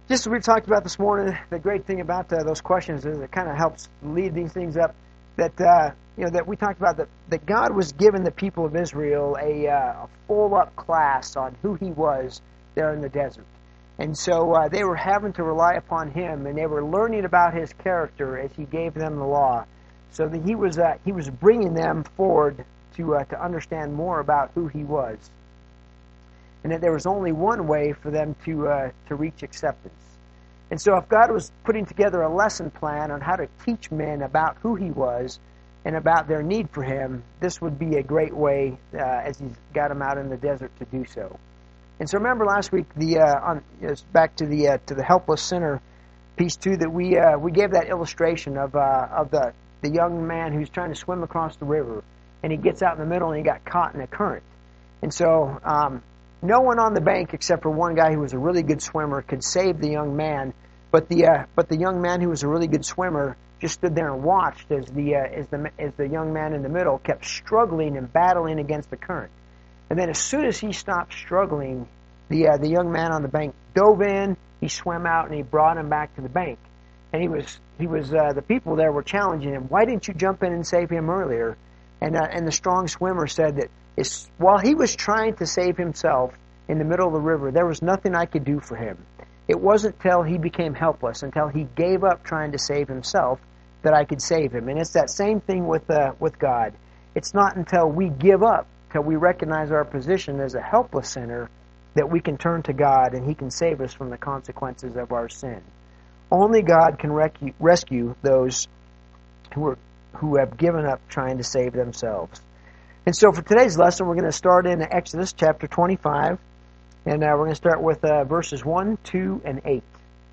Just as we talked about this morning, the great thing about those questions is it kind of helps lead these things up. That that we talked about that God was giving the people of Israel a full-up class on who He was there in the desert, and so they were having to rely upon Him, and they were learning about His character as He gave them the law. So that He was bringing them forward to understand more about who He was, and that there was only one way for them to reach acceptance. And so if God was putting together a lesson plan on how to teach men about who He was and about their need for Him, this would be a great way as He's got them out in the desert to do so. And so remember last week, back to the helpless sinner piece too, that we gave that illustration of the young man who's trying to swim across the river, and he gets out in the middle and he got caught in a current. And so no one on the bank except for one guy who was a really good swimmer could save the young man, but the young man who was a really good swimmer just stood there and watched as the young man in the middle kept struggling and battling against the current. And then as soon as he stopped struggling, the young man on the bank dove in, he swam out, and he brought him back to the bank. And the people there were challenging him. Why didn't you jump in and save him earlier? And the strong swimmer said that while he was trying to save himself in the middle of the river, there was nothing I could do for him. It wasn't until he became helpless, until he gave up trying to save himself, that I could save him. And it's that same thing with God. It's not until we give up, till we recognize our position as a helpless sinner, that we can turn to God and He can save us from the consequences of our sin. Only God can rescue those who have given up trying to save themselves. And so for today's lesson, we're going to start in Exodus chapter 25, and we're going to start with verses 1, 2, and 8.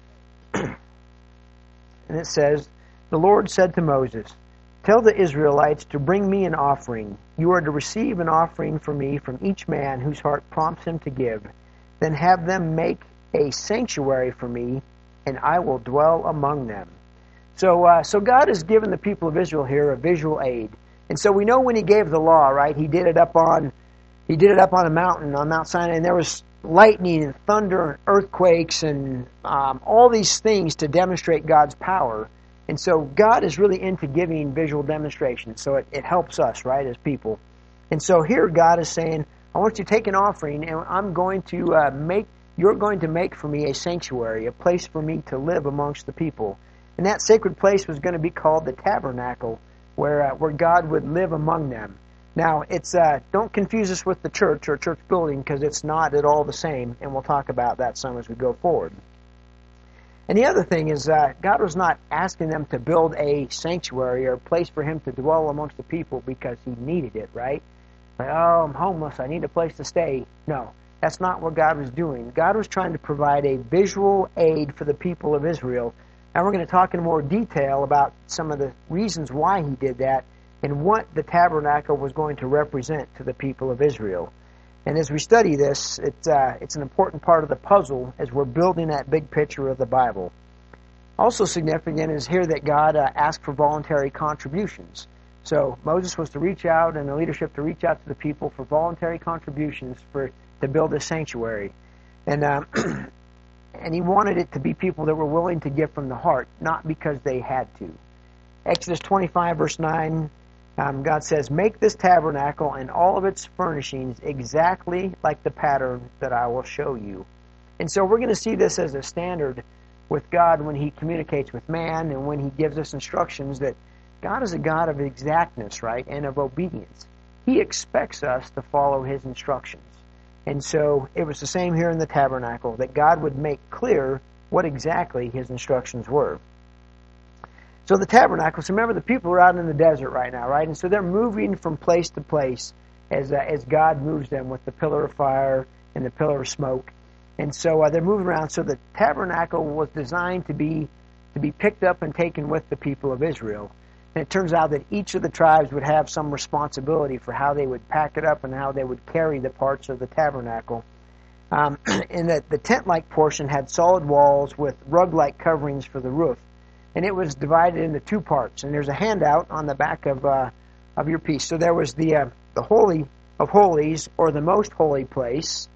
And it says, "The Lord said to Moses, 'Tell the Israelites to bring me an offering. You are to receive an offering for me from each man whose heart prompts him to give. Then have them make a sanctuary for me, and I will dwell among them.'" So God has given the people of Israel here a visual aid. And so we know when He gave the law, right? He did it up on a mountain, on Mount Sinai, and there was lightning and thunder and earthquakes and all these things to demonstrate God's power. And so God is really into giving visual demonstrations. So it helps us, right, as people. And so here God is saying, I want you to take an offering, and you're going to make for me a sanctuary, a place for me to live amongst the people. And that sacred place was going to be called the tabernacle, where God would live among them. Now, don't confuse us with the church or church building, because it's not at all the same, and we'll talk about that some as we go forward. And the other thing is, God was not asking them to build a sanctuary or a place for Him to dwell amongst the people because He needed it, right? Like, oh, I'm homeless, I need a place to stay. No, that's not what God was doing. God was trying to provide a visual aid for the people of Israel. And we're going to talk in more detail about some of the reasons why He did that and what the tabernacle was going to represent to the people of Israel. And as we study this, it's an important part of the puzzle as we're building that big picture of the Bible. Also significant is here that God asked for voluntary contributions. So Moses was to reach out, and the leadership to reach out to the people for voluntary contributions to build a sanctuary. And and He wanted it to be people that were willing to give from the heart, not because they had to. Exodus 25, verse 9, God says, "Make this tabernacle and all of its furnishings exactly like the pattern that I will show you." And so we're going to see this as a standard with God when He communicates with man and when He gives us instructions, that God is a God of exactness, right, and of obedience. He expects us to follow His instructions. And so it was the same here in the tabernacle, that God would make clear what exactly His instructions were. So the tabernacle, so remember the people are out in the desert right now, right? And so they're moving from place to place as God moves them with the pillar of fire and the pillar of smoke. And so they're moving around. So the tabernacle was designed to be picked up and taken with the people of Israel. And it turns out that each of the tribes would have some responsibility for how they would pack it up and how they would carry the parts of the tabernacle. And that the tent-like portion had solid walls with rug-like coverings for the roof. And it was divided into two parts. And there's a handout on the back of your piece. So there was the Holy of Holies, or the most holy place,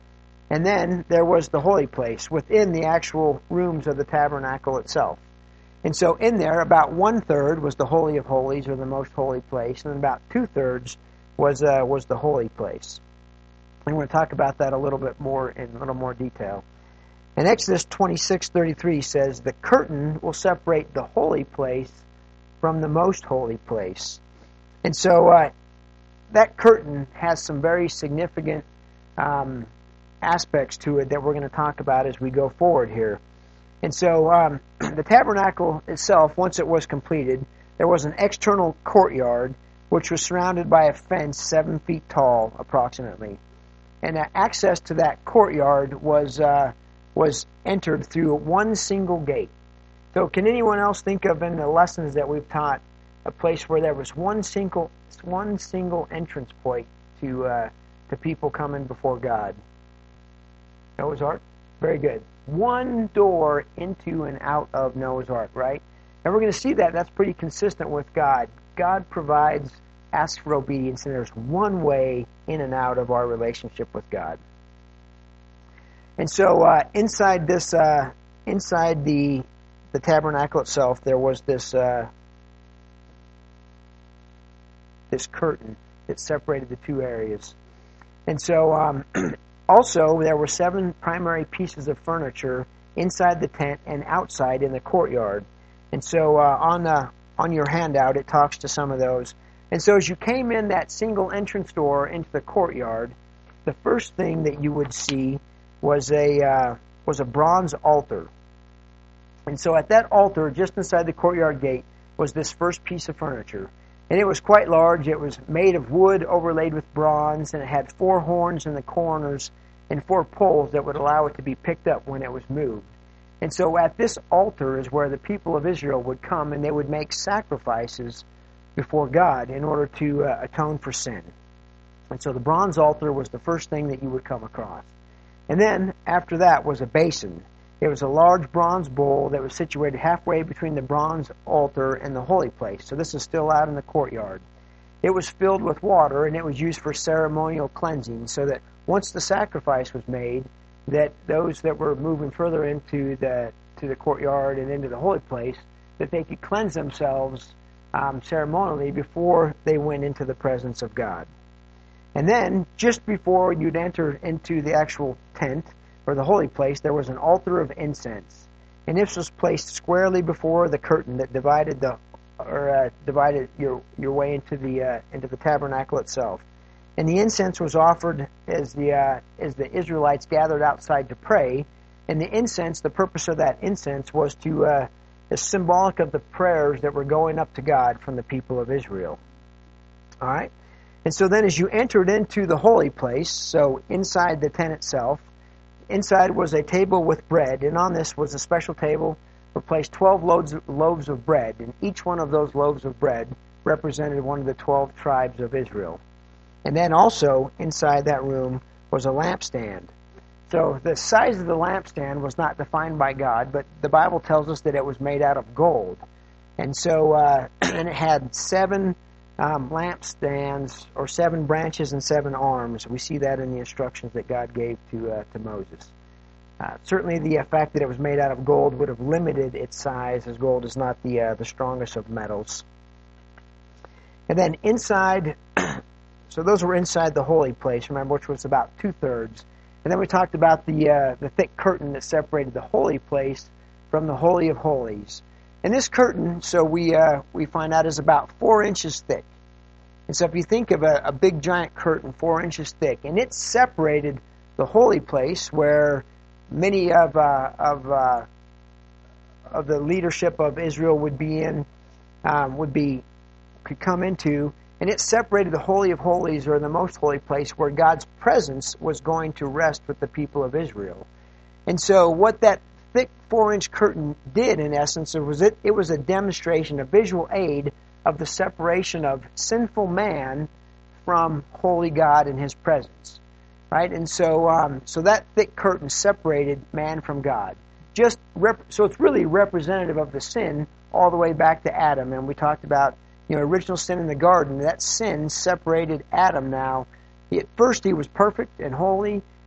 And then there was the holy place within the actual rooms of the tabernacle itself. And so in there, about 1/3 was the Holy of Holies, or the most holy place, and about 2/3 was the holy place. And we're going to talk about that a little bit more in a little more detail. And Exodus 26:33 says, "The curtain will separate the holy place from the most holy place." And so that curtain has some very significant aspects to it that we're going to talk about as we go forward here. And so the tabernacle itself, once it was completed, there was an external courtyard which was surrounded by a fence 7 feet tall, approximately. And access to that courtyard was entered through one single gate. So can anyone else think of, in the lessons that we've taught, a place where there was one single entrance point to people coming before God? Noah's Ark? Very good. One door into and out of Noah's Ark, right? And we're going to see that that's pretty consistent with God. God provides, asks for obedience, and there's one way in and out of our relationship with God. And so inside this, inside the tabernacle itself, there was this curtain that separated the two areas. And so also there were 7 primary pieces of furniture inside the tent and outside in the courtyard. And so on your handout, it talks to some of those. And so as you came in that single entrance door into the courtyard, the first thing that you would see was a bronze altar. And so at that altar, just inside the courtyard gate, was this first piece of furniture. And it was quite large. It was made of wood overlaid with bronze, and it had 4 horns in the corners and 4 poles that would allow it to be picked up when it was moved. And so at this altar is where the people of Israel would come, and they would make sacrifices before God in order to atone for sin. And so the bronze altar was the first thing that you would come across. And then after that was a basin. It was a large bronze bowl that was situated halfway between the bronze altar and the holy place. So this is still out in the courtyard. It was filled with water, and it was used for ceremonial cleansing, so that once the sacrifice was made, that those that were moving further into the courtyard and into the holy place, that they could cleanse themselves ceremonially before they went into the presence of God. And then, just before you'd enter into the actual tent, or the holy place, there was an altar of incense. And this was placed squarely before the curtain that divided your way into the tabernacle itself. And the incense was offered as the Israelites gathered outside to pray. And the incense, the purpose of that incense was is symbolic of the prayers that were going up to God from the people of Israel. All right? And so then as you entered into the holy place, so inside the tent itself, inside was a table with bread, and on this was a special table were placed 12 loaves of bread, and each one of those loaves of bread represented one of the 12 tribes of Israel. And then also inside that room was a lampstand. So the size of the lampstand was not defined by God, but the Bible tells us that it was made out of gold. And so and it had 7 lampstands, or 7 branches and 7 arms. We see that in the instructions that God gave to Moses. Certainly the fact that it was made out of gold would have limited its size, as gold is not the strongest of metals. And then inside, so those were inside the holy place, remember, which was about 2/3. And then we talked about the thick curtain that separated the holy place from the Holy of Holies. And this curtain, so we find out, is about 4 inches thick. And so if you think of a big giant curtain, 4 inches thick, and it separated the holy place where many of the leadership of Israel would be in, could come into, and it separated the Holy of Holies, or the most holy place, where God's presence was going to rest with the people of Israel. And so what that thick 4-inch curtain did, in essence, it was a demonstration, a visual aid of the separation of sinful man from holy God and His presence, right? And so, so that thick curtain separated man from God. So it's really representative of the sin all the way back to Adam. And we talked about, original sin in the garden. That sin separated Adam. Now, at first he was perfect and holy,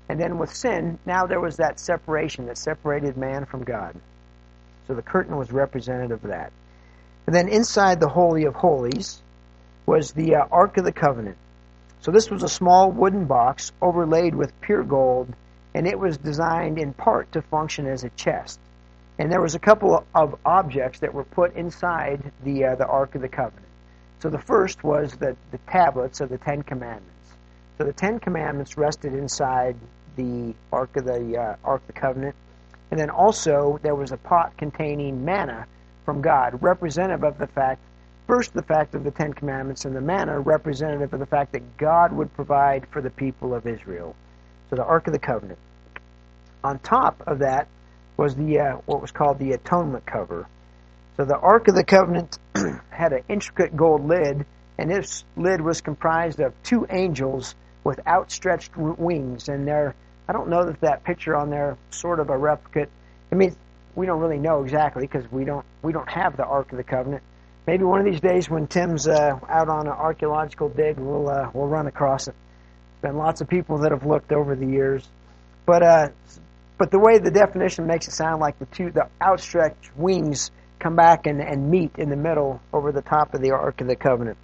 And then with sin, now there was that separation that separated man from God. So the curtain was representative of that. And then inside the Holy of Holies was the Ark of the Covenant. So this was a small wooden box overlaid with pure gold, and it was designed in part to function as a chest. And there was a couple of objects that were put inside the Ark of the Covenant. So the first was the tablets of the Ten Commandments. So the Ten Commandments rested inside the Ark of the Covenant. And then also there was a pot containing manna from God, representative of the fact of the Ten Commandments, and the manna representative of the fact that God would provide for the people of Israel. So the Ark of the Covenant. On top of that was the what was called the atonement cover. So the Ark of the Covenant had an intricate gold lid, and this lid was comprised of two angels with outstretched wings. And I don't know if that picture on there sort of a replica. I mean, we don't really know exactly because we don't have the Ark of the Covenant. Maybe one of these days when Tim's out on an archaeological dig, we'll run across it. There's been lots of people that have looked over the years, but the way the definition makes it sound like the outstretched wings come back and meet in the middle over the top of the Ark of the Covenant.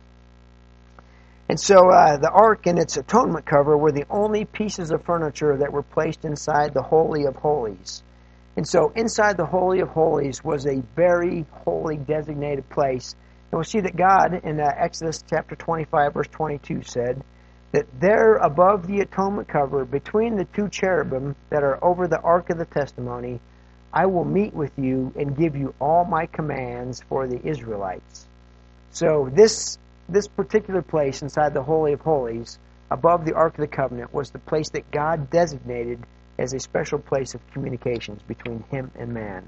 And so the Ark and its atonement cover were the only pieces of furniture that were placed inside the Holy of Holies. And so inside the Holy of Holies was a very holy designated place. And we'll see that God in Exodus chapter 25 verse 22 said that there above the atonement cover, between the two cherubim that are over the Ark of the Testimony, I will meet with you and give you all my commands for the Israelites. So this particular place inside the Holy of Holies, above the Ark of the Covenant, was the place that God designated as a special place of communications between him and man.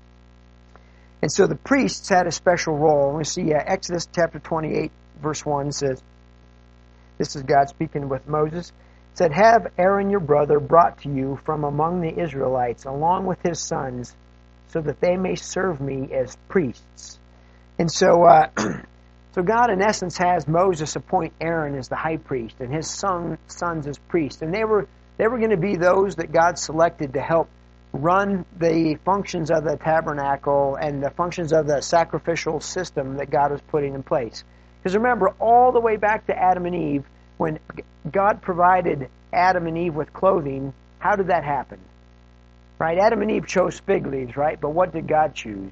And so the priests had a special role. We see Exodus chapter 28 verse 1 says, this is God speaking with Moses, said, have Aaron your brother brought to you from among the Israelites along with his sons, so that they may serve me as priests. And so so God in essence has Moses appoint Aaron as the high priest and his sons as priests. And they were going to be those that God selected to help run the functions of the tabernacle and the functions of the sacrificial system that God was putting in place. Because remember, all the way back to Adam and Eve, when God provided Adam and Eve with clothing, how did that happen? Right? Adam and Eve chose fig leaves, right? But what did God choose?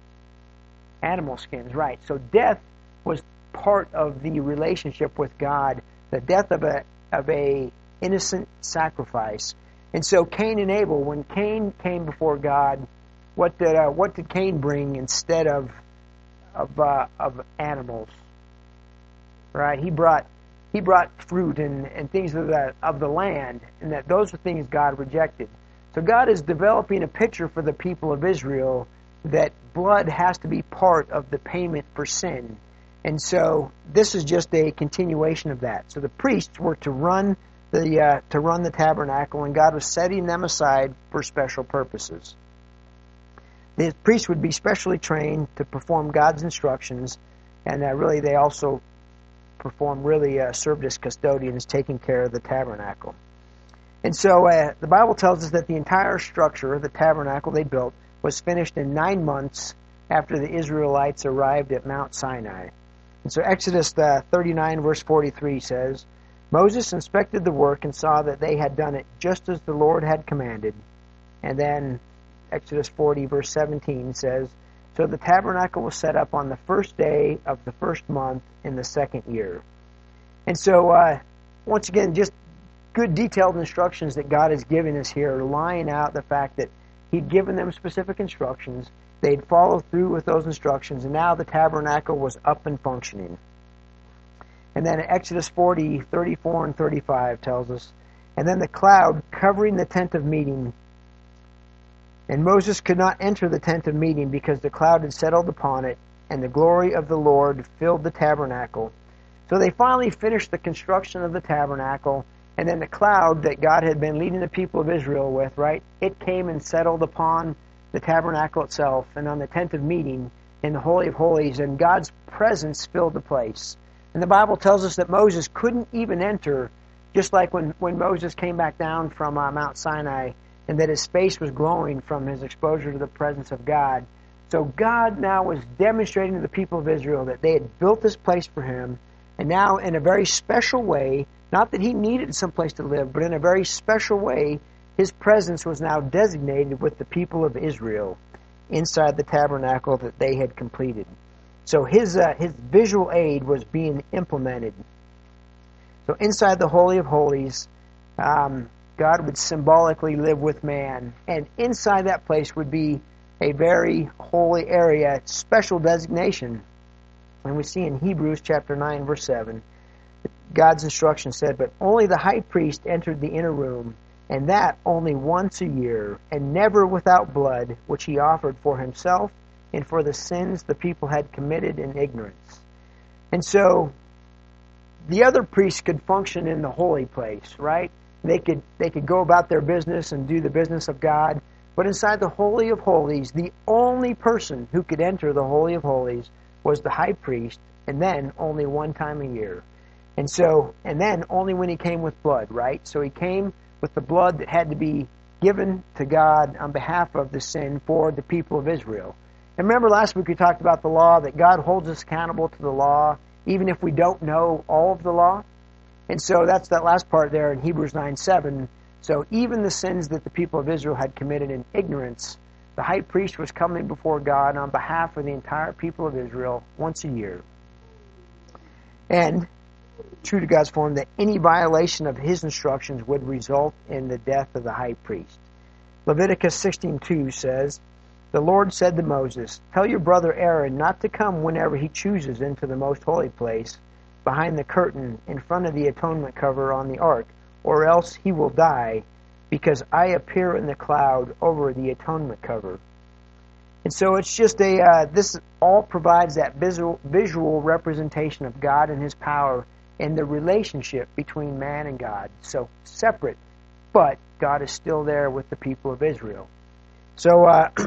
Animal skins, right? So death was part of the relationship with God, the death of a innocent sacrifice. And so Cain and Abel, when Cain came before God, what did Cain bring instead of animals? Right? He brought fruit and things of the land, and that those are things God rejected. So God is developing a picture for the people of Israel that blood has to be part of the payment for sin. And so this is just a continuation of that. So the priests were to run the tabernacle, and God was setting them aside for special purposes. The priests would be specially trained to perform God's instructions, and really they also served as custodians, taking care of the tabernacle. And so the Bible tells us that the entire structure of the tabernacle they built was finished in 9 months after the Israelites arrived at Mount Sinai. And so Exodus 39 verse 43 says, Moses inspected the work and saw that they had done it just as the Lord had commanded. And then Exodus 40 verse 17 says, so the tabernacle was set up on the first day of the first month in the second year. And so, once again, just good detailed instructions that God is giving us here, laying out the fact that He'd given them specific instructions. They'd followed through with those instructions, and now the tabernacle was up and functioning. And then Exodus 40, 34 and 35 tells us, and then the cloud covering the tent of meeting. And Moses could not enter the tent of meeting because the cloud had settled upon it, and the glory of the Lord filled the tabernacle. So they finally finished the construction of the tabernacle, and then the cloud that God had been leading the people of Israel with, right, it came and settled upon the tabernacle itself and on the tent of meeting in the Holy of Holies, and God's presence filled the place. And the Bible tells us that Moses couldn't even enter just like when Moses came back down from Mount Sinai, and that his face was glowing from his exposure to the presence of God. So God now was demonstrating to the people of Israel that they had built this place for him, and now in a very special way, not that he needed some place to live, but in a very special way, his presence was now designated with the people of Israel inside the tabernacle that they had completed. So his visual aid was being implemented. So inside the Holy of Holies, God would symbolically live with man, and inside that place would be a very holy area, special designation. And we see in Hebrews chapter 9, verse 7, God's instruction said, "But only the high priest entered the inner room, and that only once a year, and never without blood, which he offered for himself and for the sins the people had committed in ignorance." And so the other priests could function in the holy place, right? They could go about their business and do the business of God. But inside the Holy of Holies, the only person who could enter the Holy of Holies was the high priest, and then only one time a year. And then only when he came with blood, right? So he came with the blood that had to be given to God on behalf of the sin for the people of Israel. And remember last week we talked about the law, that God holds us accountable to the law, even if we don't know all of the law. And so that's that last part there in Hebrews 9:7. So even the sins that the people of Israel had committed in ignorance, the high priest was coming before God on behalf of the entire people of Israel once a year. And, true to God's form, that any violation of his instructions would result in the death of the high priest. Leviticus 16:2 says, "The Lord said to Moses, 'Tell your brother Aaron not to come whenever he chooses into the most holy place, behind the curtain in front of the atonement cover on the ark, or else he will die, because I appear in the cloud over the atonement cover.'" And so it's just this all provides that visual representation of God and his power and the relationship between man and God. So separate, but God is still there with the people of Israel. So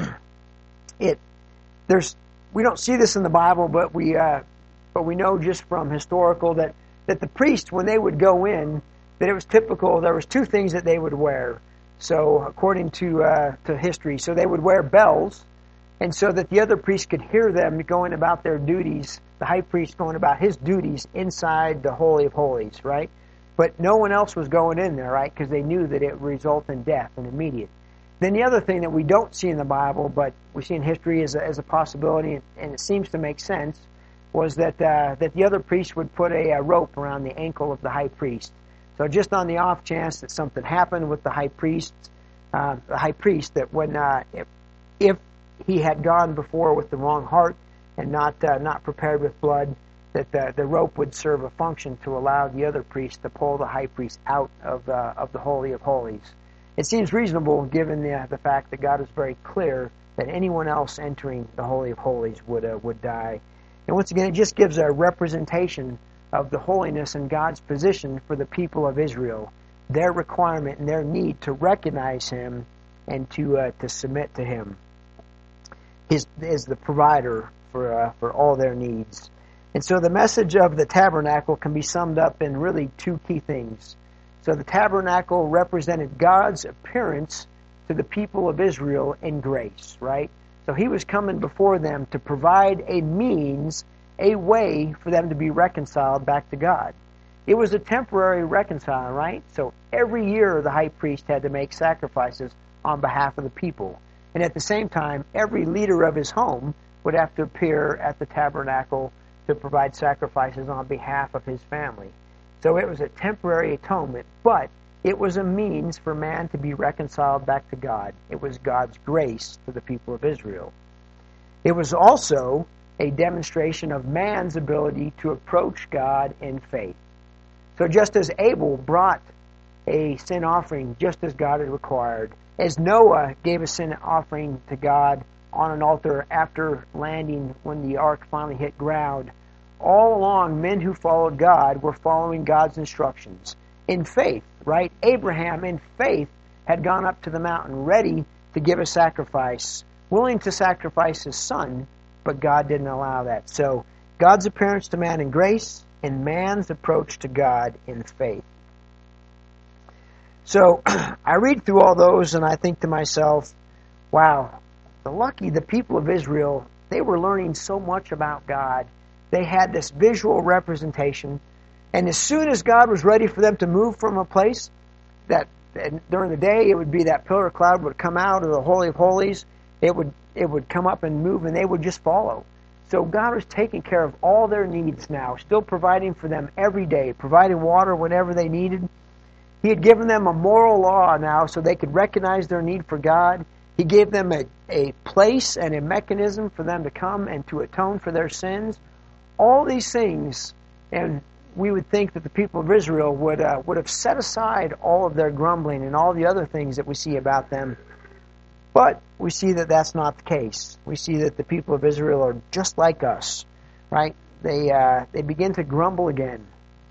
we don't see this in the Bible, but we know just from historical that the priests, when they would go in, that it was typical. There was two things that they would wear. So according to history, so they would wear bells, and so that the other priests could hear them going about their duties. The high priest going about his duties inside the Holy of Holies, right? But no one else was going in there, right? Because they knew that it would result in death and immediate. Then the other thing that we don't see in the Bible, but we see in history as a possibility, and it seems to make sense, was that the other priest would put a rope around the ankle of the high priest. So just on the off chance that something happened with the high priest, that when if he had gone before with the wrong heart and not prepared with blood, that the rope would serve a function to allow the other priest to pull the high priest out of the Holy of Holies. It seems reasonable given the fact that God is very clear that anyone else entering the Holy of Holies would die. And once again, it just gives a representation of the holiness and God's position for the people of Israel, their requirement and their need to recognize him and to submit to him. He is the provider for all their needs. And so the message of the tabernacle can be summed up in really two key things. So the tabernacle represented God's appearance to the people of Israel in grace, right? So he was coming before them to provide a means, a way for them to be reconciled back to God. It was a temporary reconciling, right? So every year the high priest had to make sacrifices on behalf of the people. And at the same time, every leader of his home would have to appear at the tabernacle to provide sacrifices on behalf of his family. So it was a temporary atonement, but it was a means for man to be reconciled back to God. It was God's grace to the people of Israel. It was also a demonstration of man's ability to approach God in faith. So just as Abel brought a sin offering just as God had required, as Noah gave a sin offering to God on an altar after landing when the ark finally hit ground, all along men who followed God were following God's instructions in faith, right? Abraham in faith had gone up to the mountain ready to give a sacrifice, willing to sacrifice his son, but God didn't allow that. So God's appearance to man in grace and man's approach to God in faith. So I read through all those and I think to myself, wow, the people of Israel, they were learning so much about God. They had this visual representation. And as soon as God was ready for them to move from a place, that during the day it would be that pillar of cloud would come out of the Holy of Holies. It would come up and move, and they would just follow. So God was taking care of all their needs now, still providing for them every day, providing water whenever they needed. He had given them a moral law now so they could recognize their need for God. He gave them a place and a mechanism for them to come and to atone for their sins. All these things, and we would think that the people of Israel would have set aside all of their grumbling and all the other things that we see about them. But we see that that's not the case. We see that the people of Israel are just like us, right? They begin to grumble again.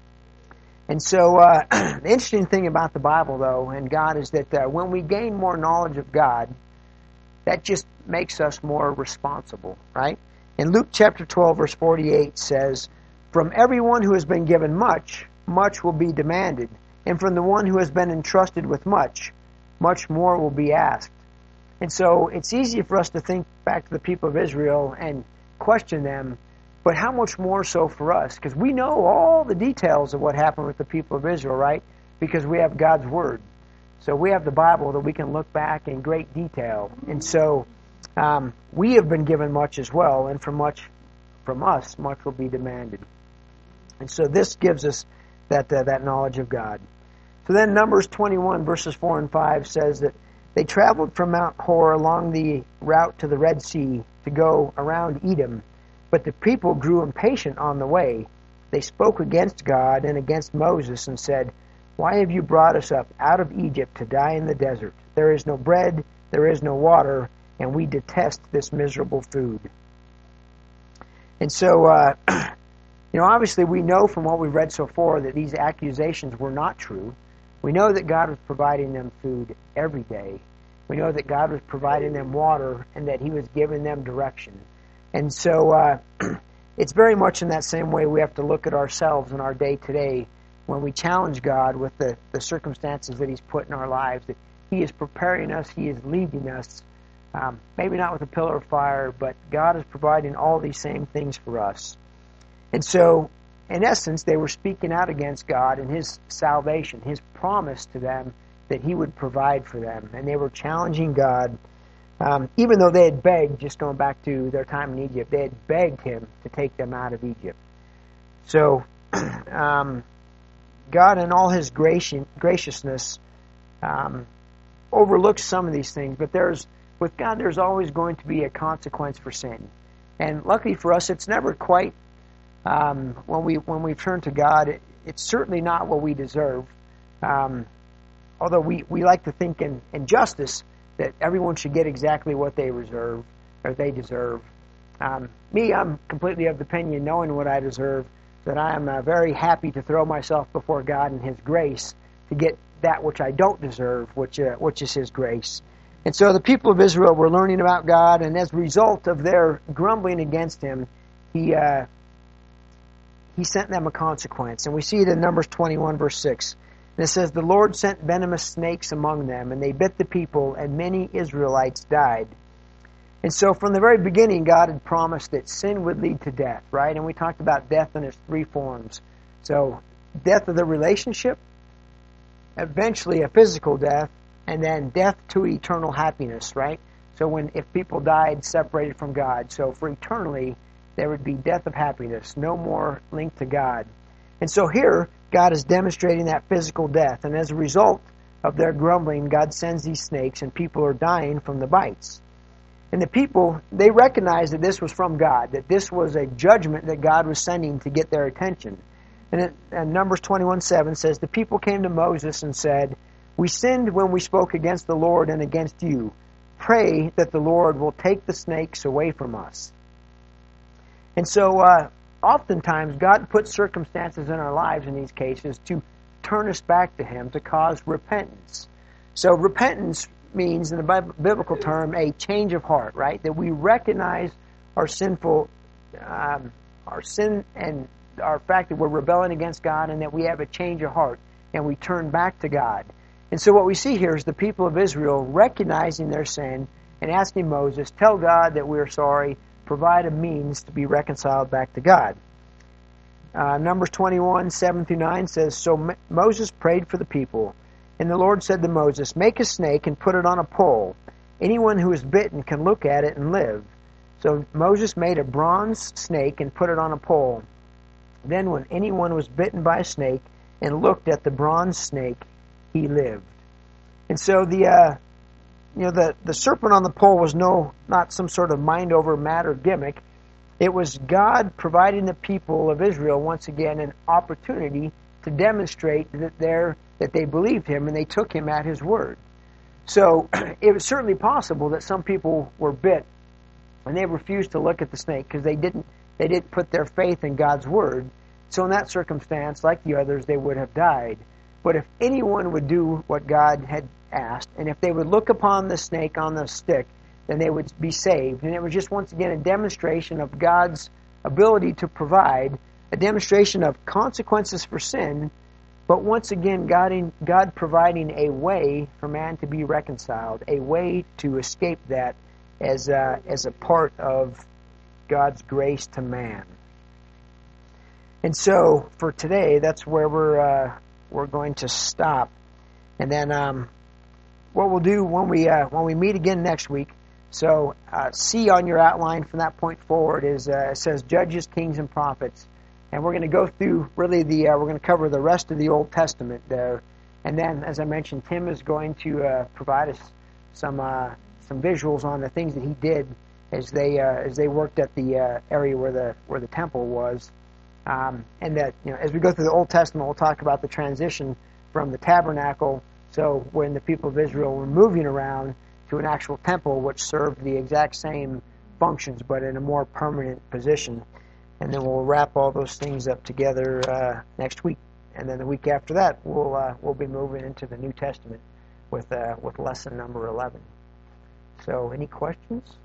And so the interesting thing about the Bible, though, and God, is that when we gain more knowledge of God, that just makes us more responsible, right? In Luke chapter 12, verse 48 says, "From everyone who has been given much, much will be demanded. And from the one who has been entrusted with much, much more will be asked." And so it's easy for us to think back to the people of Israel and question them, but how much more so for us? Because we know all the details of what happened with the people of Israel, right? Because we have God's Word. So we have the Bible that we can look back in great detail. And so we have been given much as well, and from us, much will be demanded. And so this gives us that knowledge of God. So then Numbers 21, verses 4 and 5 says that they traveled from Mount Hor along the route to the Red Sea to go around Edom. But the people grew impatient on the way. They spoke against God and against Moses and said, "Why have you brought us up out of Egypt to die in the desert? There is no bread, there is no water, and we detest this miserable food." And so, obviously we know from what we've read so far that these accusations were not true. We know that God was providing them food every day. We know that God was providing them water and that He was giving them direction. And so it's very much in that same way we have to look at ourselves in our day-to-day when we challenge God with the circumstances that He's put in our lives, that He is preparing us, He is leading us, maybe not with a pillar of fire, but God is providing all these same things for us. And so, in essence, they were speaking out against God and His salvation, His promise to them that He would provide for them. And they were challenging God, even though they had begged, just going back to their time in Egypt, they had begged Him to take them out of Egypt. So, God in all His graciousness overlooks some of these things, but with God there's always going to be a consequence for sin. And luckily for us, it's never quite, when we turn to God, it's certainly not what we deserve. Although we like to think in justice that everyone should get exactly what they deserve. I'm completely of the opinion, knowing what I deserve, that I am very happy to throw myself before God in His grace to get that which I don't deserve, which is His grace. And so the people of Israel were learning about God, and as a result of their grumbling against Him, He sent them a consequence. And we see it in Numbers 21, verse 6. And it says, "The Lord sent venomous snakes among them, and they bit the people, and many Israelites died." And so from the very beginning, God had promised that sin would lead to death, right? And we talked about death in its three forms. So death of the relationship, eventually a physical death, and then death to eternal happiness, right? So if people died separated from God, so for eternally, there would be death of happiness, no more link to God. And so here, God is demonstrating that physical death, and as a result of their grumbling, God sends these snakes, and people are dying from the bites. And the people, they recognized that this was from God, that this was a judgment that God was sending to get their attention. And Numbers 21:7 says, "The people came to Moses and said, 'We sinned when we spoke against the Lord and against you. Pray that the Lord will take the snakes away from us.'" And so oftentimes God puts circumstances in our lives in these cases to turn us back to Him, to cause repentance. So repentance means, in the biblical term, a change of heart, right? That we recognize our sin and our fact that we're rebelling against God, and that we have a change of heart and we turn back to God. And so what we see here is the people of Israel recognizing their sin and asking Moses, tell God that we are sorry, provide a means to be reconciled back to God. Numbers 21, 7-9 says, So Moses prayed for the people, and the Lord said to Moses, Make a snake and put it on a pole. Anyone who is bitten can look at it and live. So Moses made a bronze snake and put it on a pole. Then when anyone was bitten by a snake and looked at the bronze snake, he lived. And so the serpent on the pole was not some sort of mind over matter gimmick. It was God providing the people of Israel once again an opportunity to demonstrate that they believed him and they took him at his word. So it was certainly possible that some people were bit and they refused to look at the snake because they didn't put their faith in God's word. So in that circumstance, like the others, they would have died. But if anyone would do what God had asked, and if they would look upon the snake on the stick, then they would be saved. And it was just once again a demonstration of God's ability to provide, a demonstration of consequences for sin, but once again God providing a way for man to be reconciled, a way to escape that as a part of God's grace to man. And so for today, that's where we're going to stop. And then what we'll do when we meet again next week. So C on your outline from that point forward is it says Judges, Kings, and Prophets, and we're going to go through really we're going to cover the rest of the Old Testament there. And then, as I mentioned, Tim is going to provide us some visuals on the things that he did as they worked at the area where the temple was. And that as we go through the Old Testament, we'll talk about the transition from the tabernacle. So when the people of Israel were moving around to an actual temple, which served the exact same functions, but in a more permanent position. And then we'll wrap all those things up together next week. And then the week after that, we'll be moving into the New Testament with lesson number 11. So, any questions?